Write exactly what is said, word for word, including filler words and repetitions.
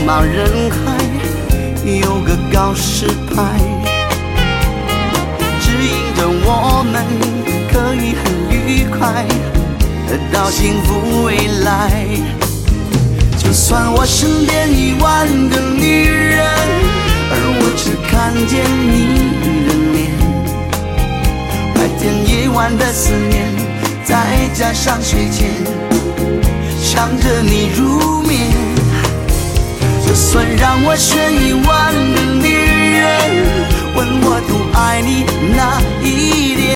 茫人海有个告示牌，指引着我们可以很愉快得到幸福未来。就算我身边一万个女人，而我只看见你的脸，白天夜晚的思念，再加上睡前想着你入眠。就算让我选一万个女人，问我多爱你哪一点。